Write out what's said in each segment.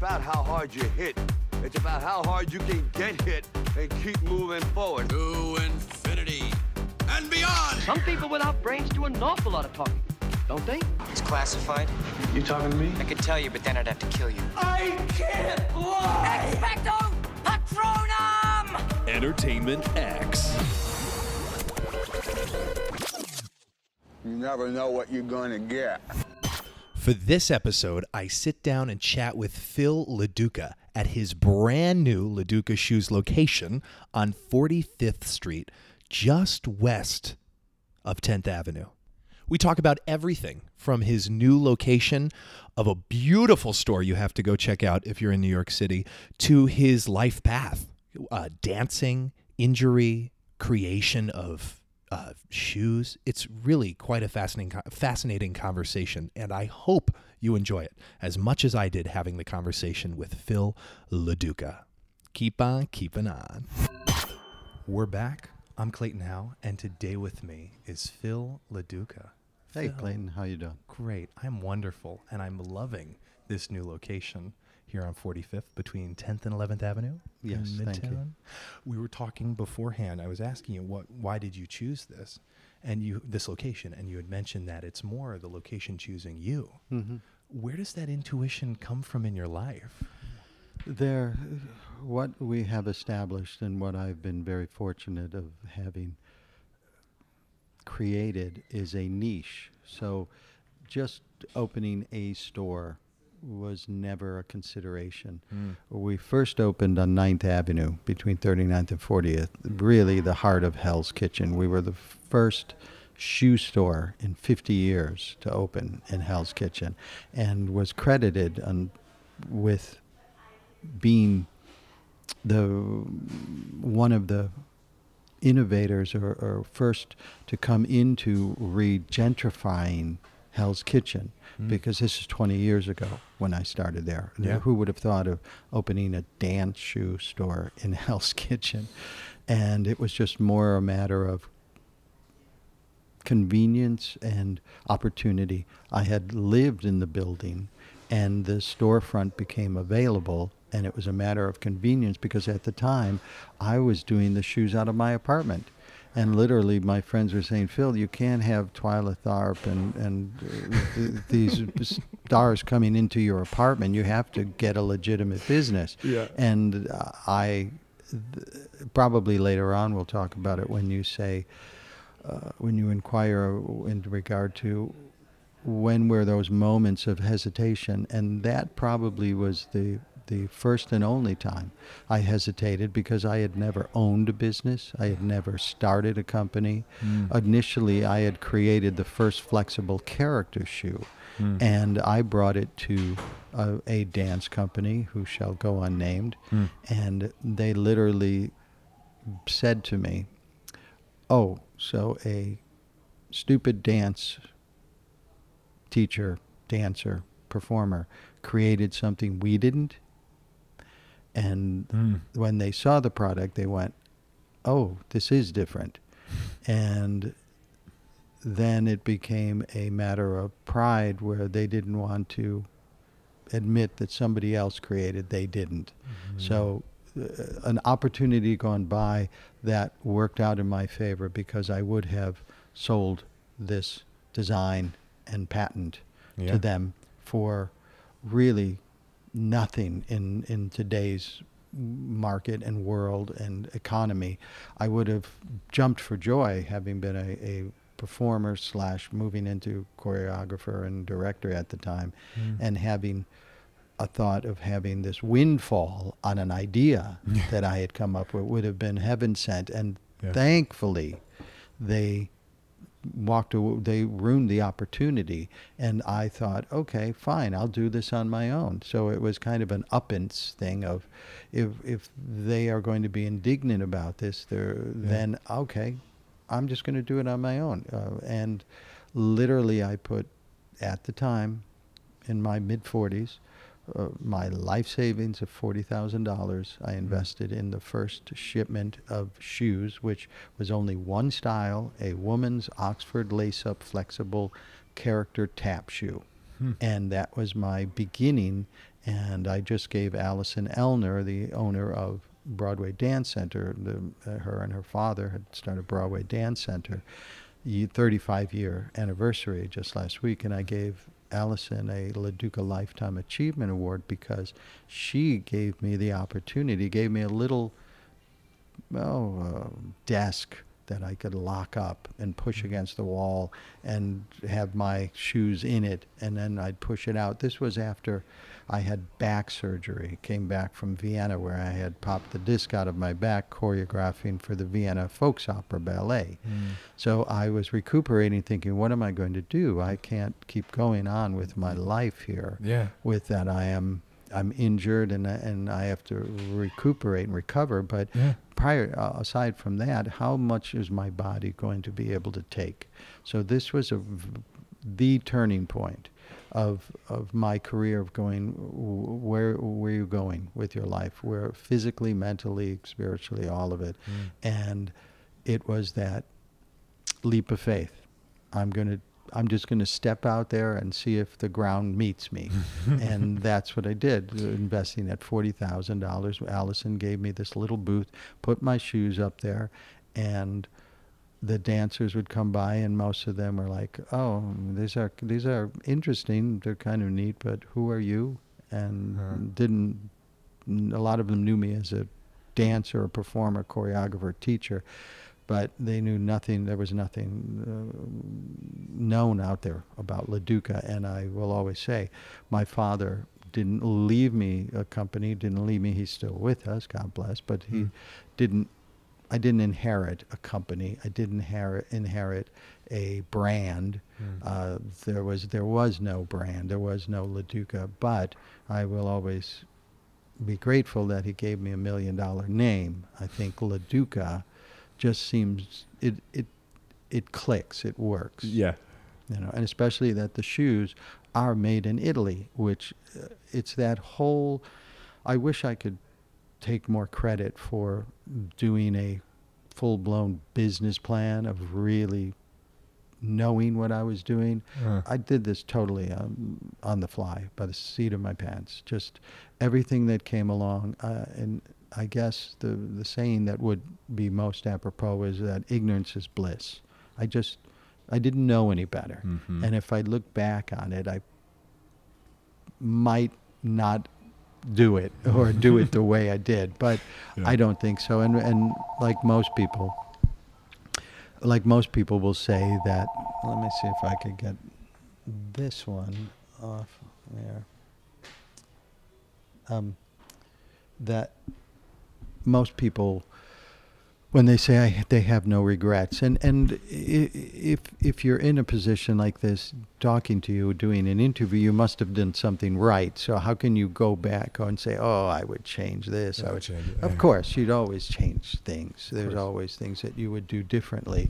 about how hard you hit. It's about how hard you can get hit and keep moving forward. To infinity and beyond. Some people without brains do an awful lot of talking, don't they? It's classified. You talking to me? I could tell you, but then I'd have to kill you. I can't lie! Expecto Patronum! Entertainment X. You never know what you're going to get. For this episode, I sit down and chat with Phil LaDuca at his brand new LaDuca Shoes location on 45th Street, just west of 10th Avenue. We talk about everything from his new location of a beautiful store you have to go check out if you're in New York City, to his life path, dancing, injury, creation of shoes. It's really quite a fascinating conversation, and I hope you enjoy it as much as I did having the conversation with Phil LaDuca. Keep on keeping on. We're back. I'm Clayton Howe, and today with me is Phil LaDuca. Hey, Phil. Clayton, how you doing? Great. I'm wonderful, and I'm loving this new location here on 45th between 10th and 11th Avenue. Yes, in thank you. Midtown. We were talking beforehand. I was asking you why did you choose this this location, and you had mentioned that it's more the location choosing you. Mm-hmm. Where does that intuition come from in your life? What we have established and what I've been very fortunate of having created is a niche. So just opening a store was never a consideration. We first opened on 9th Avenue between 39th and 40th, really the heart of Hell's Kitchen. We were the first shoe store in 50 years to open in Hell's Kitchen, and was credited with being one of the innovators or first to come into regentrifying Hell's Kitchen, because this is 20 years ago when I started there. Yeah. Who would have thought of opening a dance shoe store in Hell's Kitchen? And it was just more a matter of convenience and opportunity. I had lived in the building, and the storefront became available, and it was a matter of convenience, because at the time I was doing the shoes out of my apartment. And literally, my friends were saying, "Phil, you can't have Twyla Tharp and these stars coming into your apartment. You have to get a legitimate business." Yeah. And probably later on we'll talk about it when you say, when you inquire in regard to when were those moments of hesitation, and that probably was the first and only time I hesitated, because I had never owned a business. I had never started a company. Initially, I had created the first flexible character shoe, and I brought it to a dance company who shall go unnamed, and they literally said to me, "Oh, so a stupid dance teacher, dancer, performer created something we didn't?" And when they saw the product, they went, "Oh, this is different." And then it became a matter of pride, where they didn't want to admit that somebody else created, they didn't. So an opportunity gone by that worked out in my favor, because I would have sold this design and patent to them for really nothing in today's market and world and economy. I would have jumped for joy, having been a performer / moving into choreographer and director at the time, and having a thought of having this windfall on an idea that I had come up with would have been heaven sent. And thankfully they ruined the opportunity, and I thought, okay, fine, I'll do this on my own. So it was kind of an uppance thing of, if they are going to be indignant about this, then okay, I'm just going to do it on my own. And literally, I put, at the time, in my mid-40s, my life savings of $40,000 I invested in the first shipment of shoes, which was only one style, a woman's Oxford lace-up flexible character tap shoe. And that was my beginning, And I just gave Allison Elner, the owner of Broadway Dance Center, her and her father had started Broadway Dance Center, 35-year anniversary just last week, and I gave Allison a LaDuca Lifetime Achievement Award because she gave me the opportunity, gave me a little desk that I could lock up and push against the wall and have my shoes in it, and then I'd push it out. This was after I had back surgery, came back from Vienna where I had popped the disc out of my back choreographing for the Vienna Volksopera Ballet. So I was recuperating, thinking, what am I going to do? I can't keep going on with my life here. With that, I'm injured and I have to recuperate and recover. But aside from that, how much is my body going to be able to take? So this was the turning point of my career, of going, where are you going with your life? Where physically, mentally, spiritually, all of it. And it was that leap of faith. I'm just going to step out there and see if the ground meets me. And that's what I did, investing at $40,000. Allison gave me this little booth, put my shoes up there, and the dancers would come by, and most of them were like, oh, these are interesting, they're kind of neat, but who are you? And a lot of them knew me as a dancer, a performer, choreographer, teacher, but they knew nothing. There was nothing known out there about LaDuca. And I will always say, my father didn't leave me a company, didn't leave me. He's still with us, God bless. But he didn't. I didn't inherit a company. I didn't inherit a brand. There was no brand. There was no LaDuca. But I will always be grateful that he gave me $1 million name. I think LaDuca just seems it clicks, it works. Yeah. And especially that the shoes are made in Italy, which it's that whole, I wish I could take more credit for doing a full-blown business plan of really knowing what I was doing. I did this totally on the fly, by the seat of my pants, just everything that came along. And I guess the saying that would be most apropos is that ignorance is bliss. I didn't know any better. And if I look back on it, I might not do it or do it the way I did, but I don't think so. And like most people will say that, let me see if I could get this one off there. That most people, when they say they have no regrets, and if you're in a position like this, talking to you, doing an interview, you must have done something right. So how can you go back and say, oh, I would change this? I would change it. Of course, you'd always change things. There's always things that you would do differently.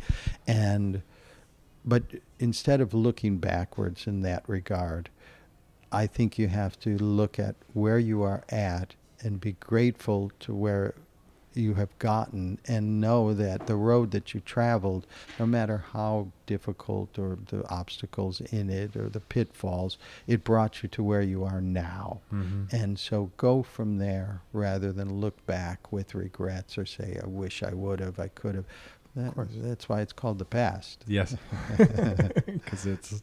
But instead of looking backwards in that regard, I think you have to look at where you are at and be grateful to where you have gotten, and know that the road that you traveled, no matter how difficult or the obstacles in it or the pitfalls, it brought you to where you are now. And so go from there rather than look back with regrets or say, I wish I would have, I could have. That's why it's called the past. Yes. Because it's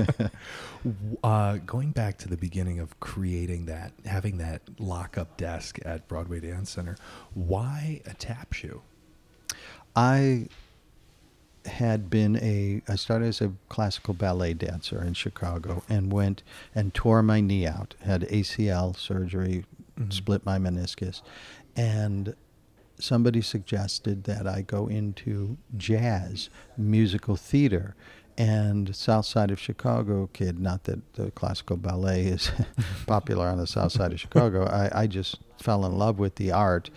going back to the beginning of creating that, having that lock-up desk at Broadway Dance Center. Why a tap shoe? I started as a classical ballet dancer in Chicago and went and tore my knee out, had ACL surgery, split my meniscus, and somebody suggested that I go into jazz, musical theater, and South Side of Chicago kid, not that the classical ballet is popular on the South Side of Chicago, I just fell in love with the art.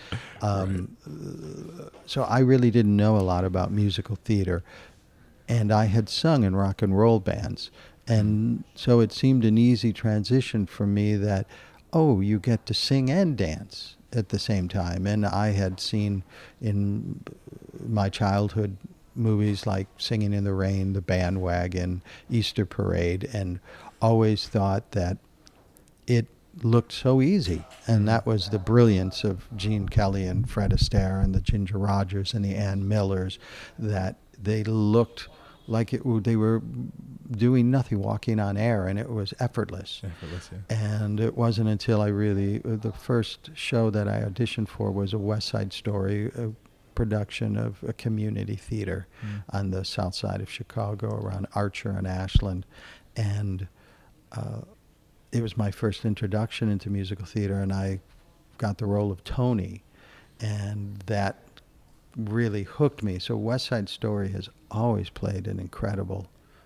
So I really didn't know a lot about musical theater, and I had sung in rock and roll bands, and so it seemed an easy transition for me that, oh, you get to sing and dance at the same time. And I had seen in my childhood movies like Singing in the Rain, The Bandwagon, Easter Parade, and always thought that looked so easy. And that was the brilliance of Gene Kelly and Fred Astaire and the Ginger Rogers and the Ann Millers, that they looked like they were doing nothing, walking on air, and it was effortless. Effortless, yeah. And it wasn't until the first show that I auditioned for was a West Side Story, a production of a community theater on the south side of Chicago around Archer and Ashland. And it was my first introduction into musical theater, and I got the role of Tony, and that really hooked me. So West Side Story has always played an incredible,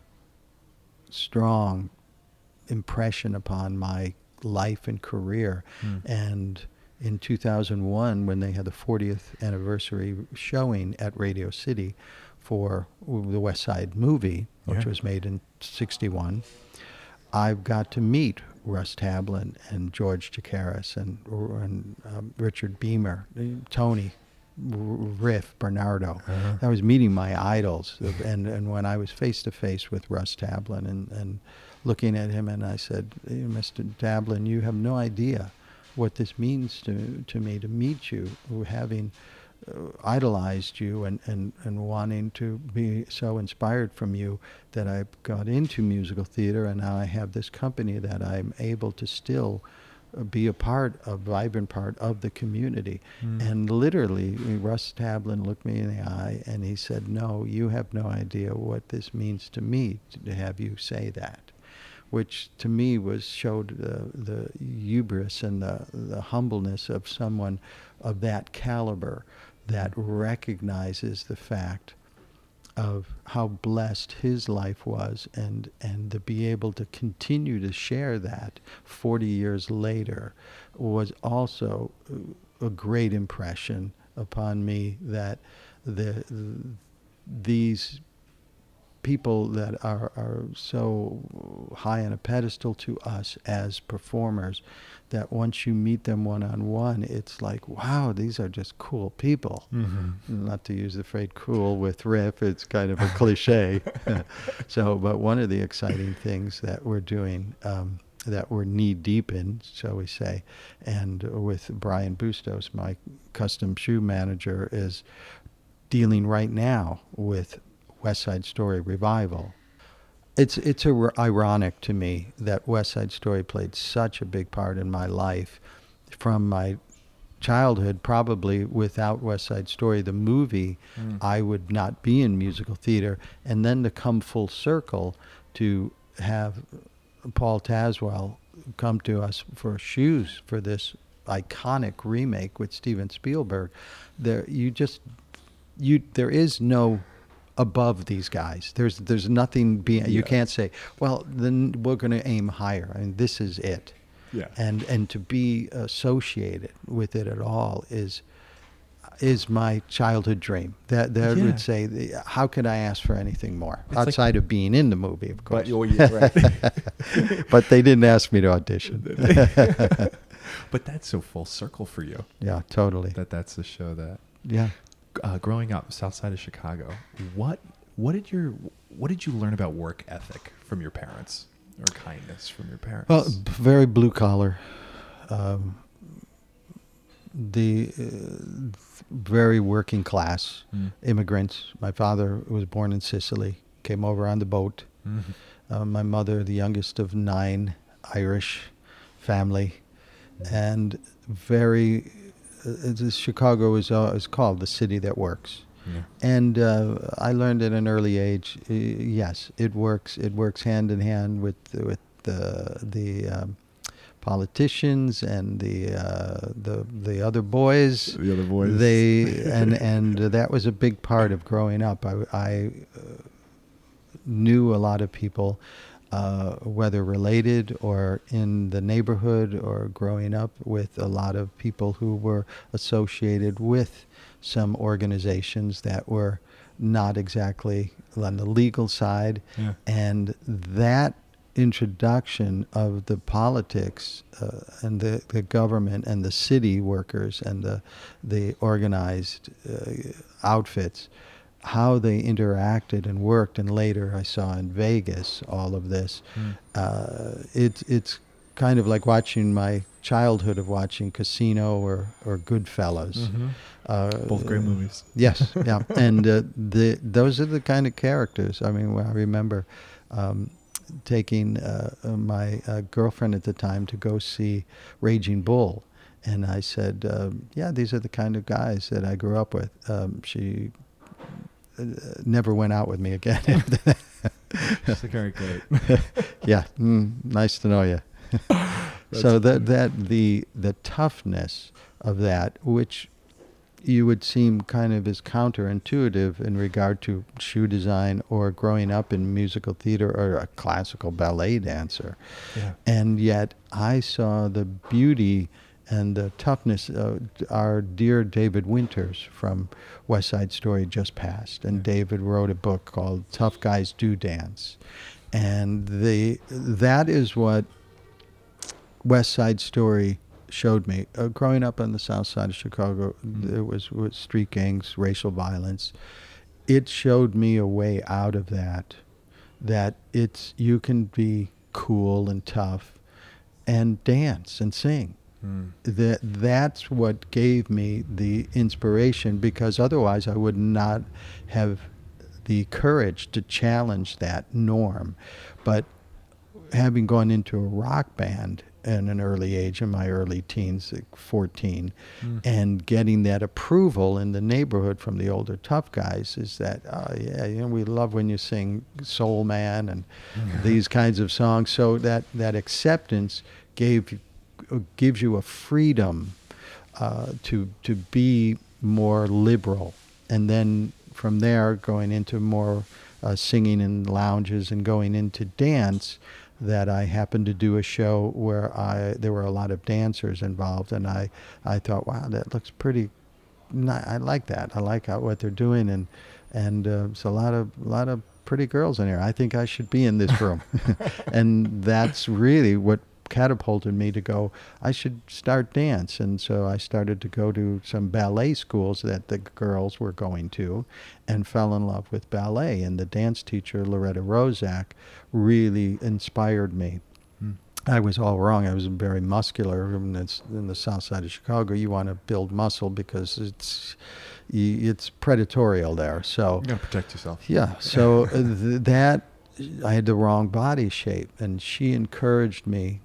strong impression upon my life and career. And in 2001, when they had the 40th anniversary showing at Radio City for the West Side movie, which was made in '61, I got to meet Russ Tablin and George Chakiris and Richard Beamer, Tony, Riff, Bernardo. I was meeting my idols, and when I was face to face with Russ Tablin and looking at him, and I said, hey, Mr. Tablin, you have no idea what this means to me to meet you, having idolized you and wanting to be so inspired from you that I got into musical theater, and now I have this company that I'm able to still be a vibrant part of the community. And literally, Russ Tablin looked me in the eye and he said, no, you have no idea what this means to me to have you say that. Which to me showed the hubris and the humbleness of someone of that caliber that recognizes the fact of how blessed his life was, and to be able to continue to share that 40 years later was also a great impression upon me, that these people that are so high on a pedestal to us as performers, that once you meet them one-on-one, it's like, wow, these are just cool people. Not to use the phrase cool with Riff, it's kind of a cliche. But one of the exciting things that we're doing, that we're knee-deep in, shall we say, and with Brian Bustos, my custom shoe manager, is dealing right now with West Side Story revival. It's ironic to me that West Side Story played such a big part in my life from my childhood. Probably without West Side Story, the movie, I would not be in musical theater. And then to come full circle to have Paul Tazewell come to us for Shoes for this iconic remake with Steven Spielberg, there is no above these guys. There's nothing beyond. You can't say, well, then we're going to aim higher. I mean, this is it. Yeah. And to be associated with it at all is my childhood dream. That would say, how could I ask for anything more outside of being in the movie, of course. Right. But they didn't ask me to audition. But that's so full circle for you. Yeah, totally. That's the show that. Yeah. Growing up south side of Chicago, what did you learn about work ethic from your parents, or kindness from your parents? Well, very blue collar. Very working class immigrants. My father was born in Sicily, came over on the boat. My mother, the youngest of 9, Irish family, and very. Chicago is called the city that works, and I learned at an early age. Yes, it works. It works hand in hand with the politicians and the other boys. The other boys. And that was a big part of growing up. I knew a lot of people. Whether related or in the neighborhood or growing up with a lot of people who were associated with some organizations that were not exactly on the legal side. Yeah. And that introduction of the politics and the government and the city workers and the organized outfits, how they interacted and worked, and later I saw in Vegas all of this. It's kind of like watching my childhood of watching Casino or Goodfellas. Both great movies. Yes, yeah, and those are the kind of characters. I mean, I remember taking my girlfriend at the time to go see Raging Bull, and I said, "Yeah, these are the kind of guys that I grew up with." She never went out with me again. That's very great. Yeah, nice to know you. So the toughness of that, which you would seem kind of as counterintuitive in regard to shoe design or growing up in musical theater or a classical ballet dancer. Yeah. And yet I saw the beauty and the toughness. Our dear David Winters from West Side Story just passed, and David wrote a book called Tough Guys Do Dance. And that is what West Side Story showed me. Growing up on the south side of Chicago, there was street gangs, racial violence. It showed me a way out of that you can be cool and tough and dance and sing. That's what gave me the inspiration, because otherwise I would not have the courage to challenge that norm. But having gone into a rock band in an early age, in my early teens, like 14, and getting that approval in the neighborhood from the older tough guys is that, oh yeah, we love when you sing Soul Man and these kinds of songs. So that acceptance gives you a freedom to be more liberal, and then from there going into more singing in lounges and going into dance. That I happened to do a show where there were a lot of dancers involved, and I thought, wow, that looks pretty. I like that. I like what they're doing, and it's a lot of pretty girls in here. I think I should be in this room, and that's really what catapulted me to go, I should start dance. And so I started to go to some ballet schools that the girls were going to, and fell in love with ballet. And the dance teacher, Loretta Rozak, really inspired me. I was all wrong. I was very muscular. In the south side of Chicago, you want to build muscle because it's predatorial there. So you gotta protect yourself. Yeah. So that I had the wrong body shape, and she encouraged me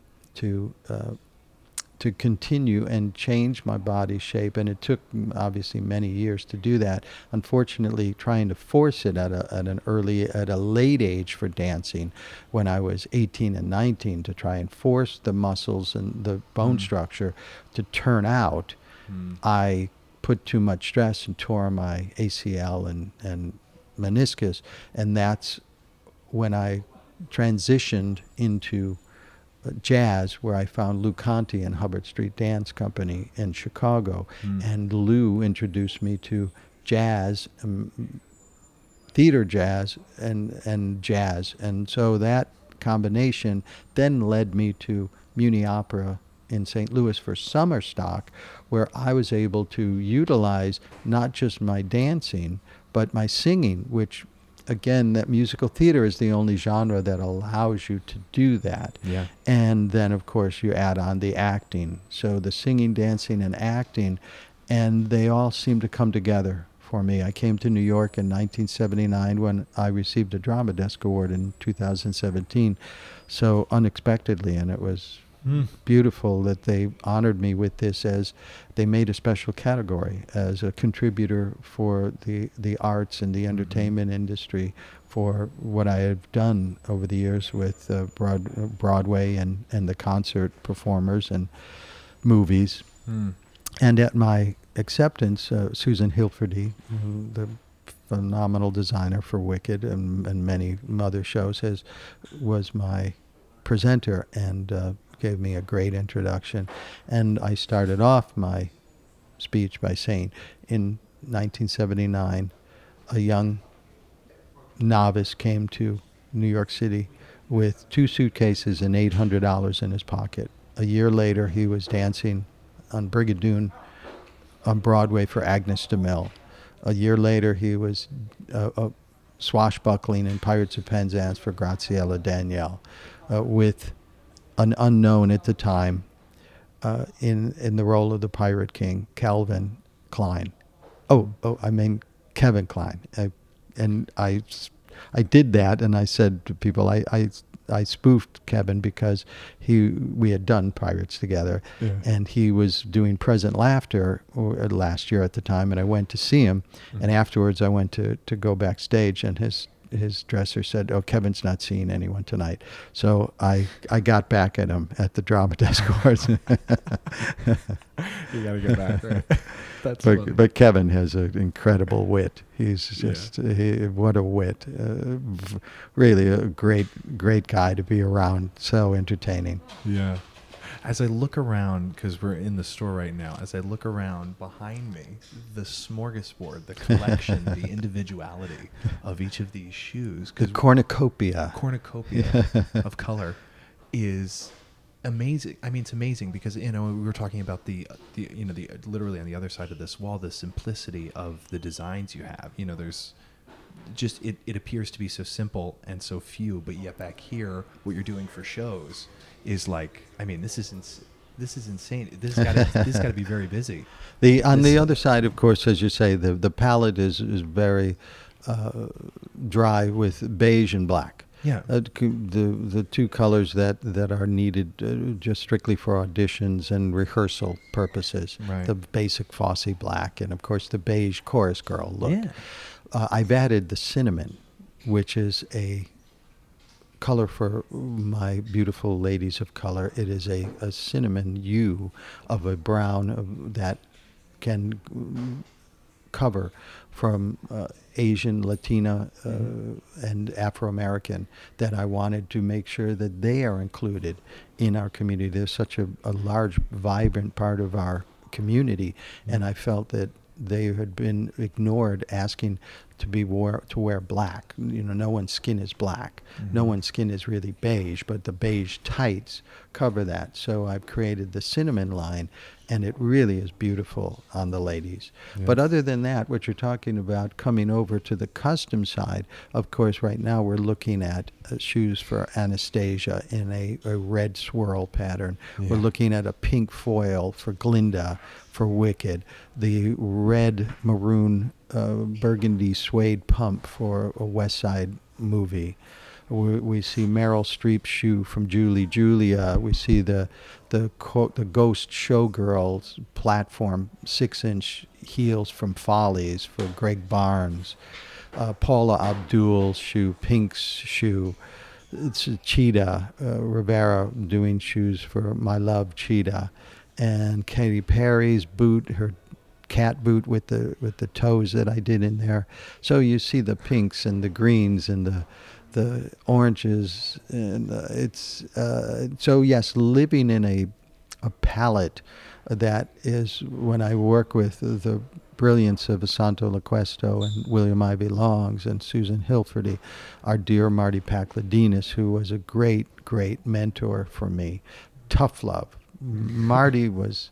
to continue and change my body shape, and it took obviously many years to do that. Unfortunately, trying to force it at a late age for dancing, when I was 18 and 19, to try and force the muscles and the bone structure to turn out, I put too much stress and tore my ACL and meniscus, and that's when I transitioned into jazz, where I found Lou Conte and Hubbard Street Dance Company in Chicago. And Lou introduced me to jazz, theater jazz, and jazz. And so that combination then led me to Muni Opera in St. Louis for summer stock, where I was able to utilize not just my dancing, but my singing, which again, that musical theater is the only genre that allows you to do that. Yeah. And then, of course, you add on the acting. So the singing, dancing, and acting, and they all seem to come together for me. I came to New York in 1979 when I received a Drama Desk Award in 2017, so unexpectedly, and it was beautiful that they honored me with this, as they made a special category as a contributor for the arts and the entertainment industry for what I have done over the years with Broadway and the concert performers and movies. And at my acceptance, Susan Hilferty, the phenomenal designer for Wicked and many other shows, was my presenter and gave me a great introduction. And I started off my speech by saying, in 1979, a young novice came to New York City with 2 suitcases and $800 in his pocket. A year later, he was dancing on Brigadoon on Broadway for Agnes DeMille. A year later, he was swashbuckling in Pirates of Penzance for Graciela Danielle, with an unknown at the time in the role of the Pirate King, Calvin Klein. I mean Kevin Klein. I did that, and I said to people, I spoofed Kevin because we had done Pirates together, and he was doing Present Laughter last year at the time, and I went to see him, and afterwards I went to go backstage, and his dresser said, "Oh, Kevin's not seeing anyone tonight." So I got back at him at the Drama Desk Awards. You got to get back, right? That's funny. But Kevin has an incredible wit. He's just what a wit! Really a great guy to be around. So entertaining. Yeah. As I look around, because we're in the store right now, as I look around behind me, the smorgasbord, the collection, the individuality of each of these shoes, The cornucopia of color is amazing. I mean, it's amazing because, we were talking about the literally on the other side of this wall, the simplicity of the designs you have. There's just, it appears to be so simple and so few, but yet back here, what you're doing for shows is like, I mean, this is insane. This has got to be very busy. On the other side, of course, as you say, the palette is very dry with beige and black. Yeah. The two colors that are needed just strictly for auditions and rehearsal purposes. Right. The basic Fosse black and, of course, the beige chorus girl look. Yeah. I've added the cinnamon, which is a color for my beautiful ladies of color. It is a cinnamon hue of a brown that can cover from Asian, Latina, and Afro-American, that I wanted to make sure that they are included in our community. They're such a large, vibrant part of our community, and I felt that they had been ignored, asking to wear black. No one's skin is black. No one's skin is really beige, but the beige tights cover that. So I've created the cinnamon line, and it really is beautiful on the ladies. Yeah. But other than that, what you're talking about coming over to the custom side, of course, right now we're looking at shoes for Anastasia in a red swirl pattern. Yeah. We're looking at a pink foil for Glinda, for Wicked, the red maroon burgundy suede pump for a West Side movie. We see Meryl Streep's shoe from Julia. We see the Ghost Showgirls platform 6-inch heels from Follies for Greg Barnes. Paula Abdul's shoe, Pink's shoe. It's Cheetah, Rivera doing shoes for My Love Cheetah. And Katy Perry's boot, her cat boot with the toes that I did in there. So you see the pinks and the greens and the oranges, and it's so yes, living in a palette that is, when I work with the brilliance of Asanto Laquesto and William Ivy Longs and Susan Hilferty, our dear Marty Pakladinis, who was a great mentor for me. Tough love. Marty was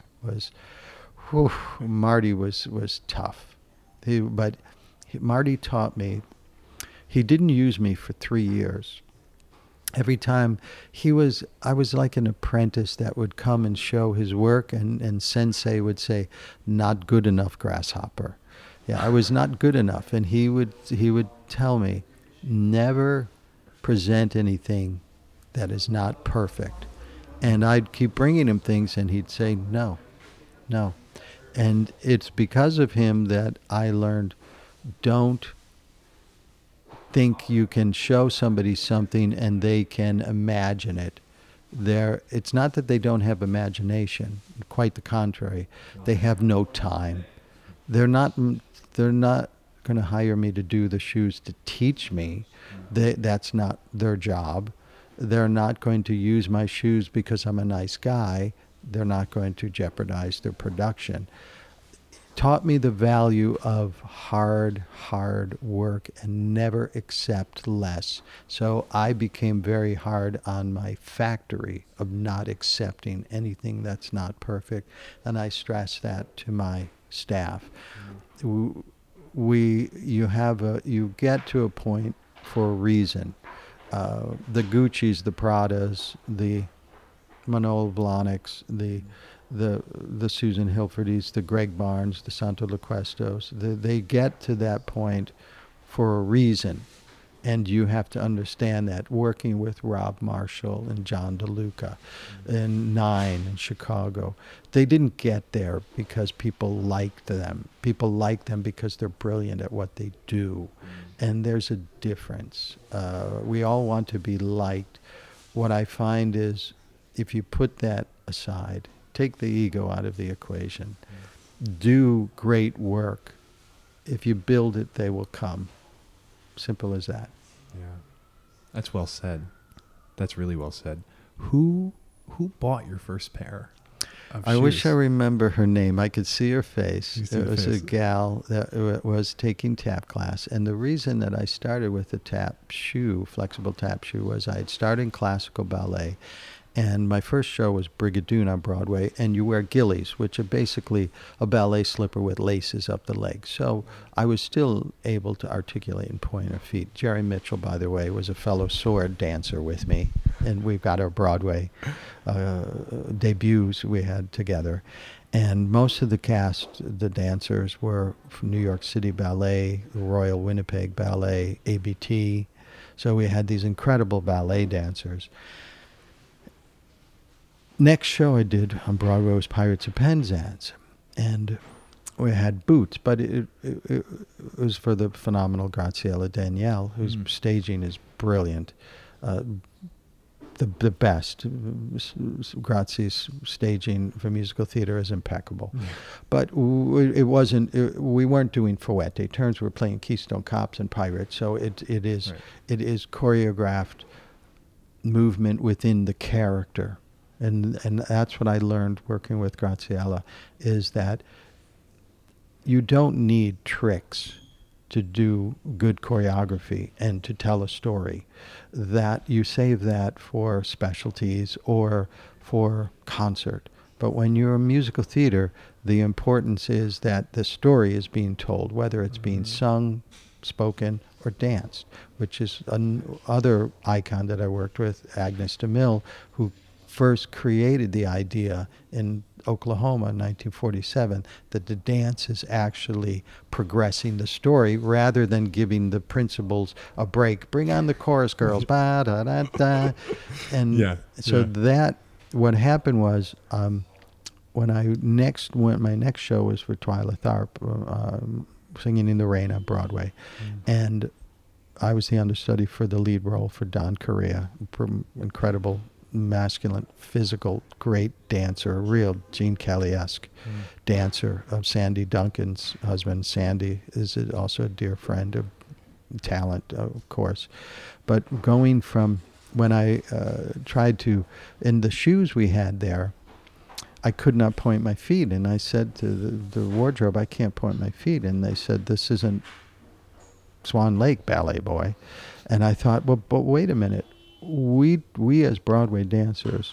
tough. Marty taught me. He didn't use me for 3 years. Every time I was like an apprentice that would come and show his work, and Sensei would say, "Not good enough, Grasshopper." Yeah, I was not good enough, and he would tell me, "Never present anything that is not perfect." And I'd keep bringing him things, and he'd say, no. And it's because of him that I learned, don't think you can show somebody something and they can imagine it. It's not that they don't have imagination. Quite the contrary. They have no time. They're not going to hire me to do the shoes to teach me. That's not their job. They're not going to use my shoes because I'm a nice guy. They're not going to jeopardize their production. Taught me the value of hard work and never accept less. So I became very hard on my factory of not accepting anything that's not perfect. And I stress that to my staff. You get to a point for a reason. The Gucci's, the Pradas, the Manolo Blahniks, the Susan Hilferdys, the Greg Barnes, the Santo Loquestos. They get to that point for a reason. And you have to understand that working with Rob Marshall and John DeLuca and Nine in Chicago, they didn't get there because people liked them. People like them because they're brilliant at what they do. And there's a difference. We all want to be liked. What I find is if you put that aside, take the ego out of the equation, do great work. If you build it, they will come. Simple as that. Yeah. That's well said. That's really well said. Who bought your first pair of shoes? I wish I remember her name. I could see her face. It was a gal that was taking tap class. And the reason that I started with the tap shoe, flexible tap shoe, was I had started in classical ballet. And my first show was Brigadoon on Broadway, and you wear gillies, which are basically a ballet slipper with laces up the legs. So I was still able to articulate and point her feet. Jerry Mitchell, by the way, was a fellow sword dancer with me, and we've got our Broadway debuts we had together. And most of the cast, the dancers, were from New York City Ballet, Royal Winnipeg Ballet, ABT. So we had these incredible ballet dancers. Next show I did on Broadway was Pirates of Penzance, and we had boots, but it was for the phenomenal Graziella Daniele, whose staging is brilliant, the best. Grazi's staging for musical theater is impeccable, but it wasn't. We weren't doing fouette turns. We were playing Keystone Cops and Pirates, so it is choreographed movement within the character. And that's what I learned working with Graziella, is that you don't need tricks to do good choreography and to tell a story. That you save that for specialties or for concert. But when you're a musical theater, the importance is that the story is being told, whether it's being sung, spoken, or danced, which is another icon that I worked with, Agnes DeMille, who first created the idea in Oklahoma in 1947 that the dance is actually progressing the story rather than giving the principals a break. Bring on the chorus, girls. Ba, da, da, da. And that, what happened was, when I my next show was for Twyla Tharp, Singing in the Rain on Broadway. And I was the understudy for the lead role for Don Correa, incredible masculine, physical, great dancer, a real Gene Kelly-esque dancer. Sandy Duncan's husband, Sandy, is also a dear friend of talent, of course. But going from when I tried to, in the shoes we had there, I could not point my feet. And I said to the wardrobe, I can't point my feet. And they said, this isn't Swan Lake Ballet Boy. And I thought, well, but wait a minute. We as Broadway dancers,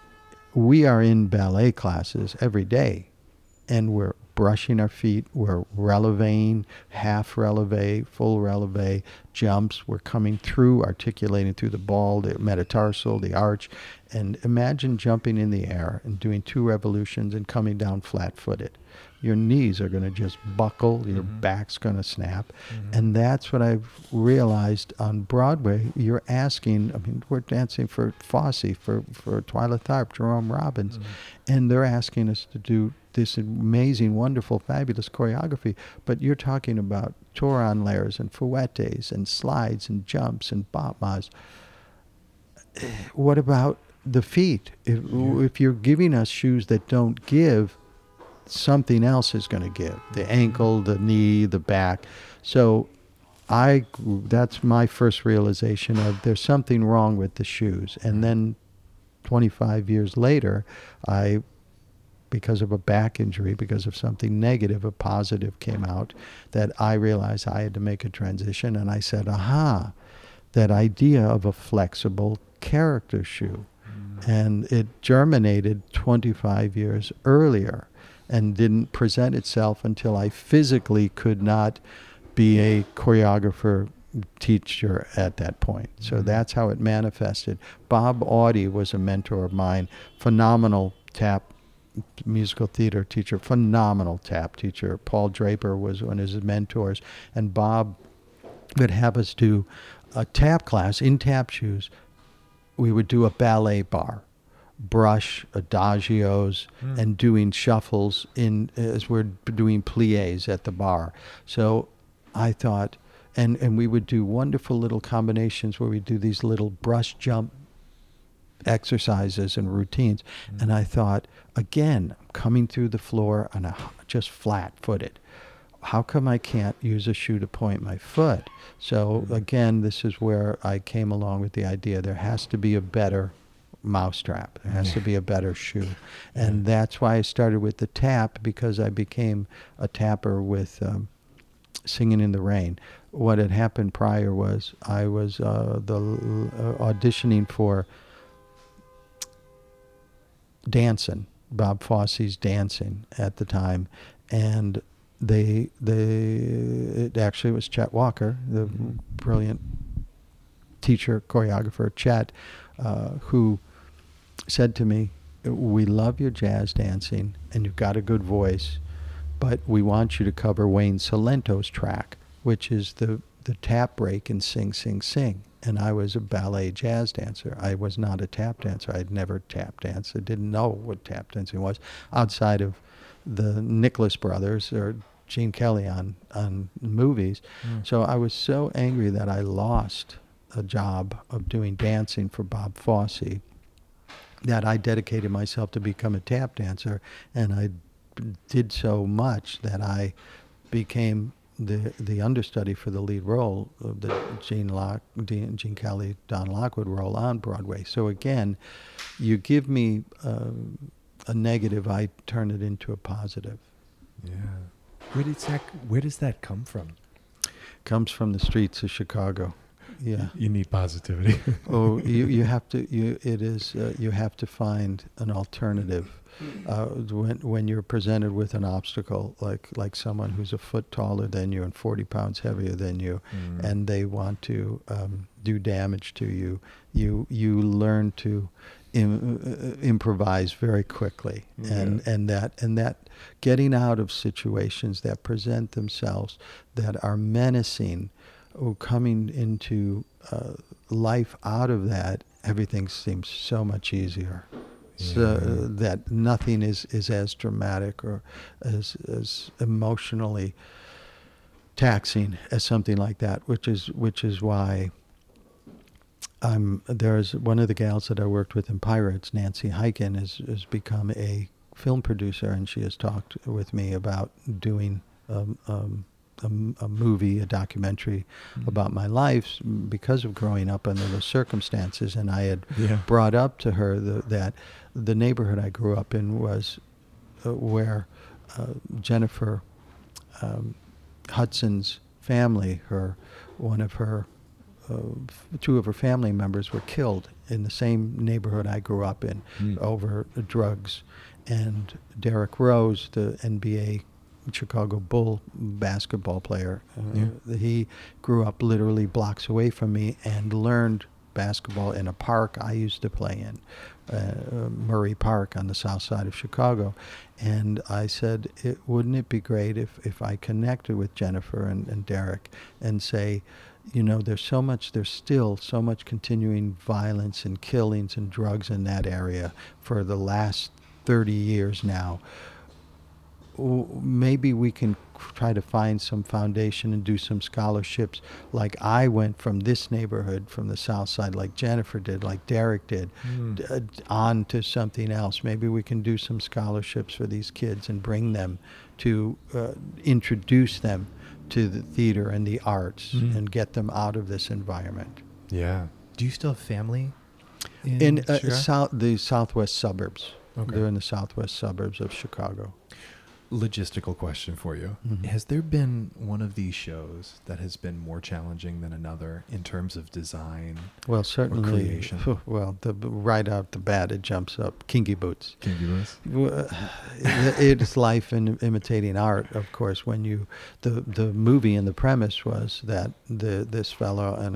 we are in ballet classes every day, and we're brushing our feet, we're relevéing, half relevé, full relevé, jumps, we're coming through, articulating through the ball, the metatarsal, the arch, and imagine jumping in the air and doing 2 revolutions and coming down flat-footed. Your knees are going to just buckle, your back's going to snap. And that's what I've realized on Broadway. You're asking, I mean, we're dancing for Fosse, for Twyla Tharp, Jerome Robbins, and they're asking us to do this amazing, wonderful, fabulous choreography. But you're talking about Touron layers and fouettes and slides and jumps and battements. What about the feet? If you're giving us shoes that don't give, something else is going to give. The ankle, the knee, the back. So that's my first realization of there's something wrong with the shoes. And then 25 years later, because of a back injury, because of something negative, a positive came out, that I realized I had to make a transition. And I said, aha, that idea of a flexible character shoe. And it germinated 25 years earlier and didn't present itself until I physically could not be a choreographer teacher at that point. So that's how it manifested. Bob Audie was a mentor of mine, phenomenal tap musical theater teacher, phenomenal tap teacher. Paul Draper was one of his mentors, and Bob would have us do a tap class in tap shoes. We would do a ballet bar, brush, adagios, and doing shuffles as we're doing pliés at the bar. So I thought, and we would do wonderful little combinations where we do these little brush jump exercises and routines. And I thought, again, coming through the floor on just flat-footed. How come I can't use a shoe to point my foot? So again, this is where I came along with the idea there has to be a better mousetrap. There has to be a better shoe. And that's why I started with the tap, because I became a tapper with Singing in the Rain. What had happened prior was I was auditioning for Dancing, Bob Fosse's Dancing at the time, and it actually was Chet Walker, the brilliant teacher, choreographer, Chet, who said to me, "We love your jazz dancing, and you've got a good voice, but we want you to cover Wayne Salento's track, which is the tap break in Sing, Sing, Sing." And I was a ballet jazz dancer. I was not a tap dancer. I'd never tap danced. I didn't know what tap dancing was outside of the Nicholas Brothers or Gene Kelly on movies. So I was so angry that I lost a job of doing dancing for Bob Fosse that I dedicated myself to become a tap dancer, and I did so much that I became the understudy for the lead role of the Gene Kelly, Don Lockwood role on Broadway. So again, you give me a negative, I turn it into a positive. Yeah. Where does that come from? Comes from the streets of Chicago. Yeah. You need positivity. You have to. You have to find an alternative. When you're presented with an obstacle, like someone who's a foot taller than you and 40 pounds heavier than you, and they want to do damage to you, you learn to improvise very quickly, and that getting out of situations that present themselves that are menacing, or coming into life out of that, everything seems so much easier. So that nothing is as dramatic or as emotionally taxing as something like that, which is why there's one of the gals that I worked with in Pirates, Nancy Hyken, has become a film producer, and she has talked with me about doing a movie, a documentary about my life because of growing up under those circumstances. And I had brought up to her that the neighborhood I grew up in was where Jennifer Hudson's family, two of her family members were killed in the same neighborhood I grew up in over drugs. And Derrick Rose, the NBA Chicago Bull basketball player, he grew up literally blocks away from me and learned basketball in a park I used to play in, Murray Park on the south side of Chicago. And I said, wouldn't it be great if I connected with Jennifer and Derrick and say, there's still so much continuing violence and killings and drugs in that area for the last 30 years now. Maybe we can try to find some foundation and do some scholarships, like I went from this neighborhood, from the south side, like Jennifer did, like Derrick did, on to something else. Maybe we can do some scholarships for these kids and bring them to introduce them to the theater and the arts and get them out of this environment. Yeah. Do you still have family in the southwest suburbs? Okay. They're in the southwest suburbs of Chicago. logistical question for you. Mm-hmm. Has there been one of these shows that has been more challenging than another in terms of design? Well, certainly. creation? Well, right out the bat, it jumps up. Kinky Boots. Can you give us? It's life in imitating art, of course. When the movie and the premise was that this fellow and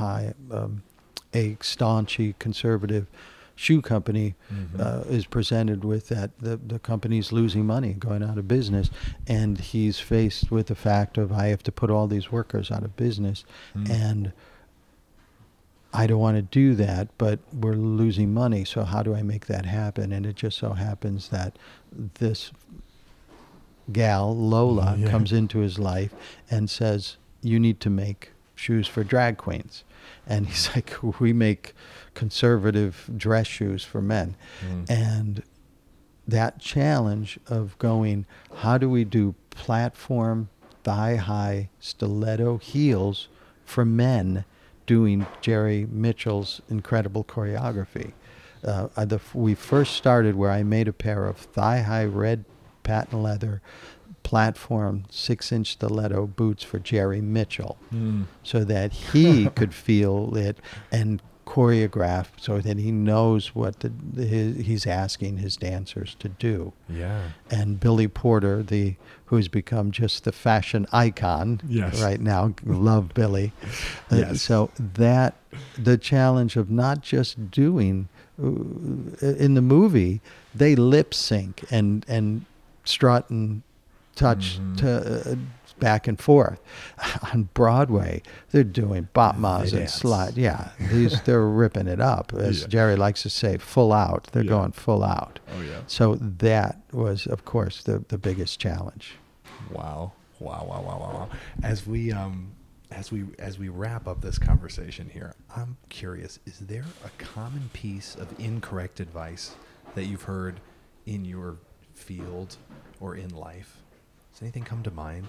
a staunchy conservative shoe company is presented with that the company's losing money, going out of business, and he's faced with the fact of, I have to put all these workers out of business, and I don't want to do that, but we're losing money, so how do I make that happen? And it just so happens that this gal, Lola, comes into his life and says, you need to make shoes for drag queens. And he's like, we make conservative dress shoes for men. And that challenge of going, how do we do platform, thigh-high, stiletto heels for men, doing Jerry Mitchell's incredible choreography. We first started where I made a pair of thigh-high red patent leather platform 6-inch stiletto boots for Jerry Mitchell, so that he could feel it and choreograph, so that he knows what he's asking his dancers to do. Yeah. And Billy Porter, who's become just the fashion icon right now, love Billy. So that the challenge of not just doing in the movie, they lip sync and strut and touch back and forth. On Broadway, they're doing bop-mas and slide. Yeah, they're ripping it up. As Jerry likes to say, full out. They're going full out. Oh, yeah. So that was, of course, the biggest challenge. Wow. As we wrap up this conversation here, I'm curious, is there a common piece of incorrect advice that you've heard in your field or in life? Does anything come to mind?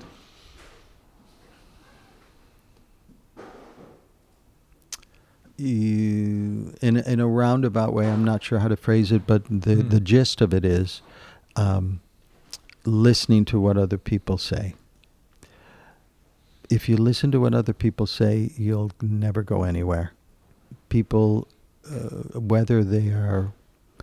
In a roundabout way, I'm not sure how to phrase it, but the gist of it is listening to what other people say. If you listen to what other people say, you'll never go anywhere. People, whether they're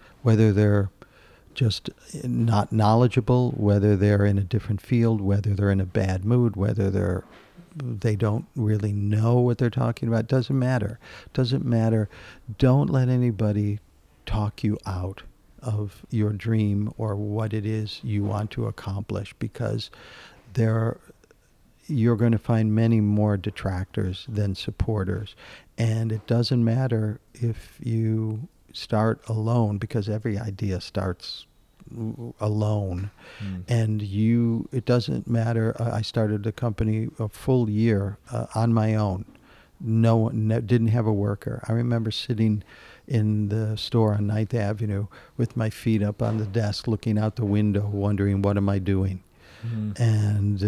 just not knowledgeable, whether they're in a different field, whether they're in a bad mood, whether they don't really know what they're talking about, doesn't matter. Don't let anybody talk you out of your dream or what it is you want to accomplish, because you're going to find many more detractors than supporters. And it doesn't matter if you start alone, because every idea starts alone. And it doesn't matter. I started a company a full year on my own. Didn't have a worker. I remember sitting in the store on 9th Avenue with my feet up on the desk, looking out the window, wondering, what am I doing? And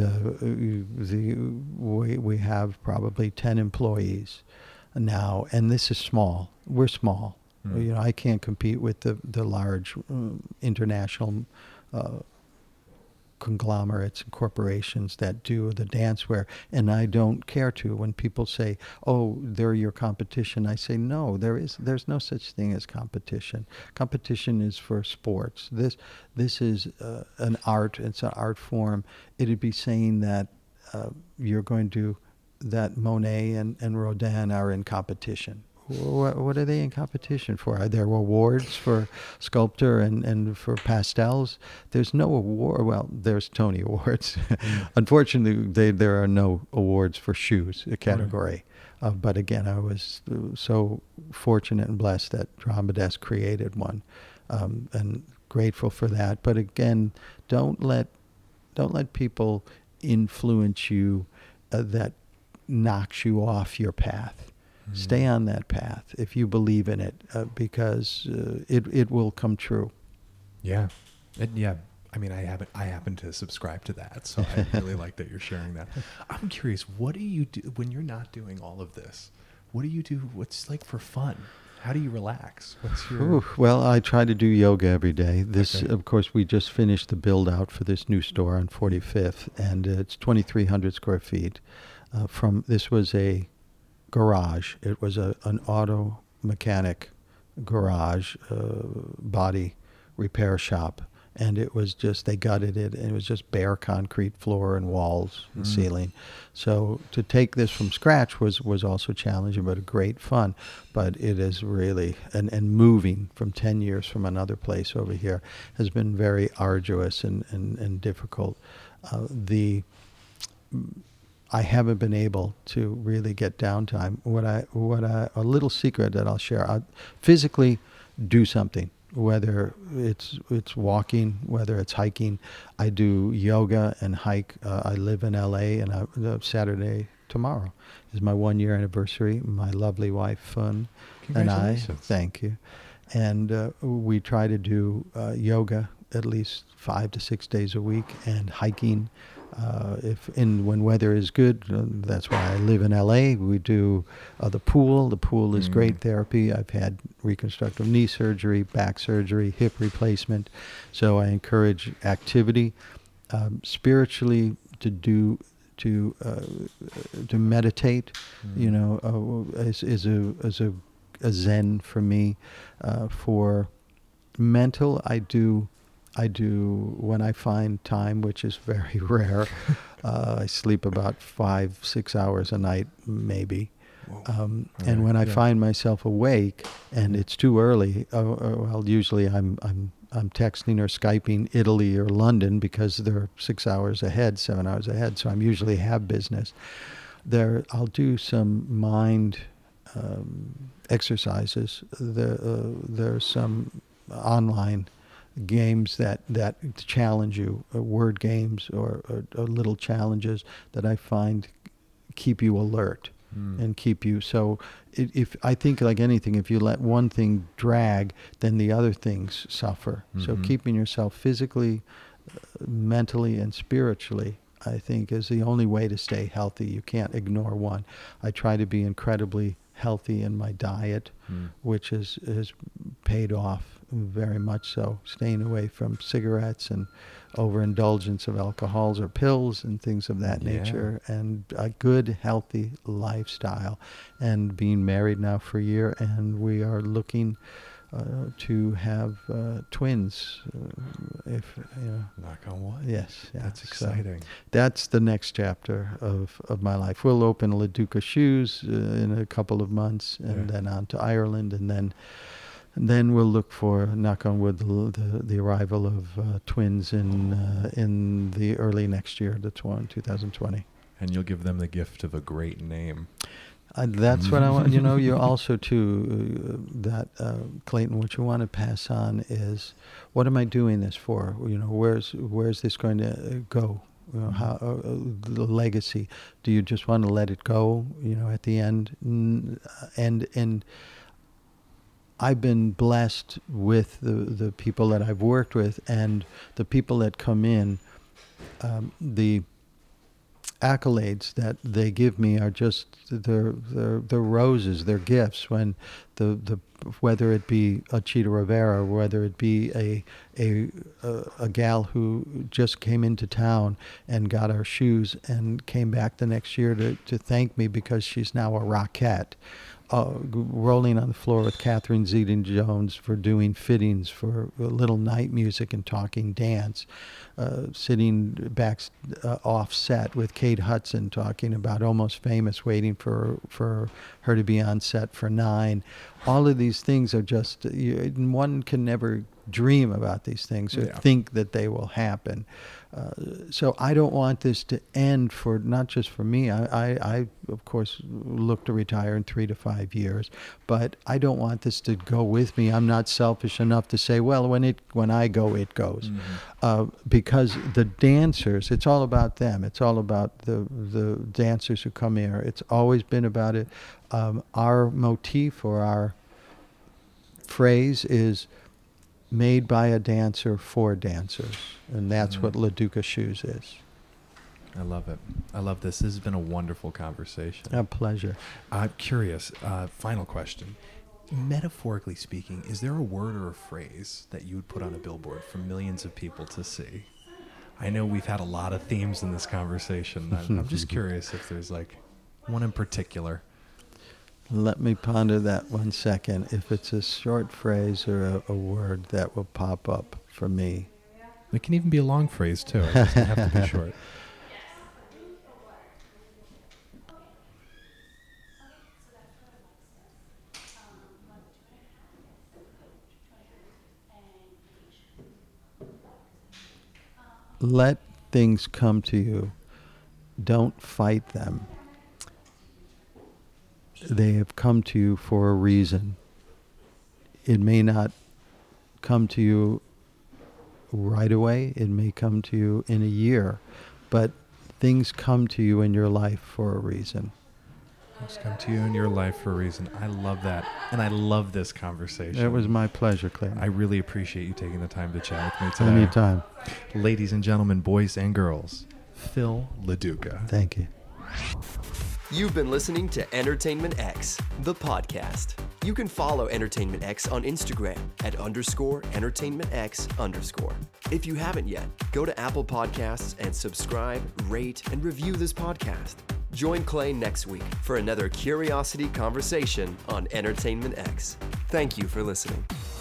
we have probably 10 employees now, and this is small. We're small. I can't compete with the large international conglomerates and corporations that do the dancewear, and I don't care to. When people say, "Oh, they're your competition," I say, "No, there's no such thing as competition. Competition is for sports. This is an art. It's an art form. It'd be saying that that Monet and Rodin are in competition. What are they in competition for? Are there awards for sculpture and for pastels? There's no award. Well, there's Tony Awards. Unfortunately, there are no awards for shoes, a category. But again, I was so fortunate and blessed that Dramades created one, and grateful for that. But again, don't let people influence you that knocks you off your path. Stay on that path if you believe in it, because it will come true. Yeah. I mean, I happen to subscribe to that, so I really like that you're sharing that. I'm curious, what do you do when you're not doing all of this? What do you do? What's like for fun? How do you relax? What's your... Ooh, well, I try to do yoga every day. Okay. Of course, we just finished the build out for this new store on 45th, and it's 2,300 square feet. This was a garage. It was an auto mechanic garage, body repair shop. And it was just, they gutted it, and it was just bare concrete floor and walls and ceiling. So to take this from scratch was also challenging, but a great fun. But it is really, and moving from 10 years from another place over here has been very arduous and difficult. I haven't been able to really get downtime. A little secret that I'll share, I physically do something. Whether it's walking, whether it's hiking. I do yoga and hike. I live in LA, and Saturday tomorrow is my 1-year anniversary. My lovely wife, Fun, and I, thank you. And we try to do yoga at least 5 to 6 days a week, and hiking. When weather is good, that's why I live in LA. We do the pool. The pool is great therapy. I've had reconstructive knee surgery, back surgery, hip replacement. So I encourage activity, spiritually to meditate. You know, is a zen for me. For mental, I do when I find time, which is very rare. I sleep about 5-6 hours a night, maybe. And when I find myself awake and it's too early, well, usually I'm texting or Skyping Italy or London because they're 6 hours ahead, 7 hours ahead. So I'm usually have business. I'll do some mind exercises. There's some online games that challenge you, word games or little challenges that I find keep you alert and keep you. So if I think, like anything, if you let one thing drag, then the other things suffer. So keeping yourself physically, mentally, and spiritually, I think, is the only way to stay healthy. You can't ignore one. I try to be incredibly healthy in my diet, which has paid off very much so. Staying away from cigarettes and overindulgence of alcohols or pills and things of that nature, and a good, healthy lifestyle. And being married now for a year, and we are looking to have twins. If knock on wood. Yes, That's exciting. So that's the next chapter of my life. We'll open LaDuca Shoes in a couple of months, and then on to Ireland, and then we'll look for, knock on wood, the arrival of twins in the early next year, 2020. And you'll give them the gift of a great name. That's what I want. You also too Clayton. What you want to pass on is, what am I doing this for? Where's this going to go? How the legacy? Do you just want to let it go? At the end, and I've been blessed with the people that I've worked with, and the people that come in. The accolades that they give me are just they're roses, they're gifts. When whether it be a Chita Rivera, whether it be a gal who just came into town and got our shoes and came back the next year to thank me because she's now a Rockette. Rolling on the floor with Catherine Zeta-Jones for doing fittings for Little Night Music and Talking Dance, sitting back off set with Kate Hudson talking about Almost Famous, waiting for her to be on set for 9. All of these things are just, one can never dream about these things or think that they will happen. So I don't want this to end not just for me. I of course look to retire in 3 to 5 years, but I don't want this to go with me. I'm not selfish enough to say, well, when I go, it goes, because the dancers, it's all about them. It's all about the dancers who come here. It's always been about it. Our motif or our phrase is made by a dancer for dancers, and that's what LaDuca Shoes is. I love it. I love this. This has been a wonderful conversation. A pleasure. I'm curious. Final question. Metaphorically speaking, is there a word or a phrase that you would put on a billboard for millions of people to see? I know we've had a lot of themes in this conversation. I'm just curious if there's like one in particular. Let me ponder that 1 second. If it's a short phrase or a word that will pop up for me. It can even be a long phrase too. It doesn't have to be short. Let things come to you. Don't fight them. They have come to you for a reason. It may not come to you right away. It may come to you in a year. But things come to you in your life for a reason. Things come to you in your life for a reason. I love that. And I love this conversation. It was my pleasure, Clayton. I really appreciate you taking the time to chat with me today. Anytime. Ladies and gentlemen, boys and girls, Phil LaDuca. Thank you. You've been listening to Entertainment X, the podcast. You can follow Entertainment X on Instagram at _EntertainmentX_. If you haven't yet, go to Apple Podcasts and subscribe, rate, and review this podcast. Join Clay next week for another curiosity conversation on Entertainment X. Thank you for listening.